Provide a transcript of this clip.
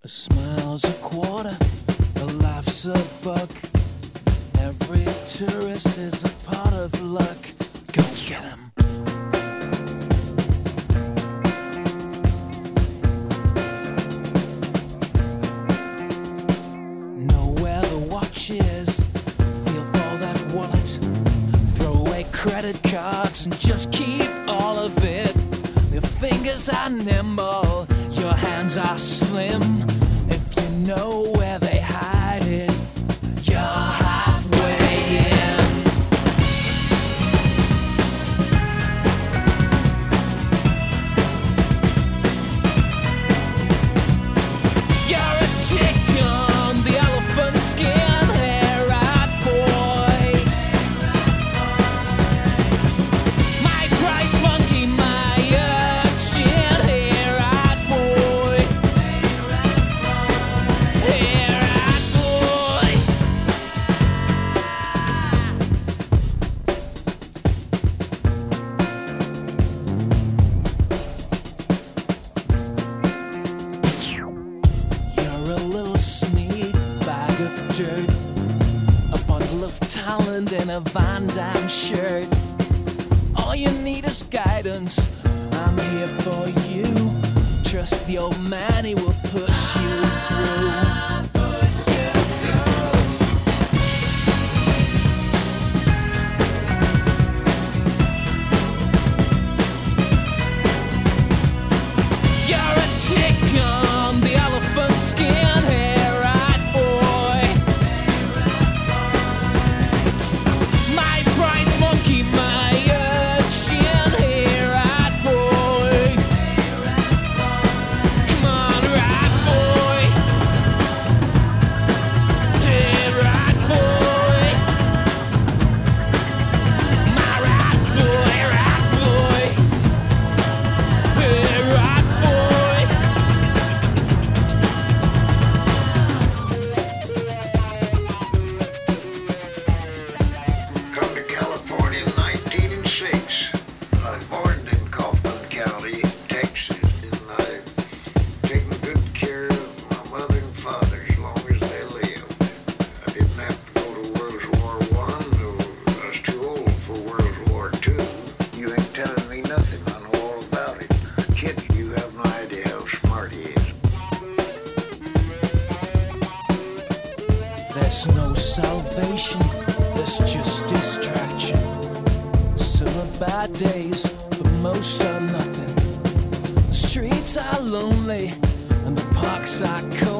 A smile's a quarter, a laugh's a buck. Every tourist is a part of luck. Go get 'em. Know where the watch is, feel for that wallet. Throw away credit cards and just keep all of it. Your fingers are nimble, your hands are slim. If you know where they hide it, you're halfway in. You're a tick on the elephant skin, hair-eyed boy. My price monkey, my urchin, hair-eyed boy. Hair-eyed boy. You're a little sneak bag of dirt, a bundle of talent in a Van Damme shirt. All you need is guidance, I'm here for you. Trust the old man, he will push you through. You're a tick on the elephant skin, hair-eyed boy. My prize monkey, my urchin, hair-eyed boy. Come on, rat boy. Hair-eyed boy. My rat boy, rat boy. Hair-eyed boy. Come to California in 1906. I was born in Kaufman County, Texas, and I've taken good care of my mother and father as long as they lived. I didn't have to go to World War I, or I was too old for World War II. You ain't telling me nothing. I know all about it. Kid, you have no idea how smart he is. There's no salvation, there's just distraction. Some are bad days, but most are nothing. The streets are lonely, and the parks are cold.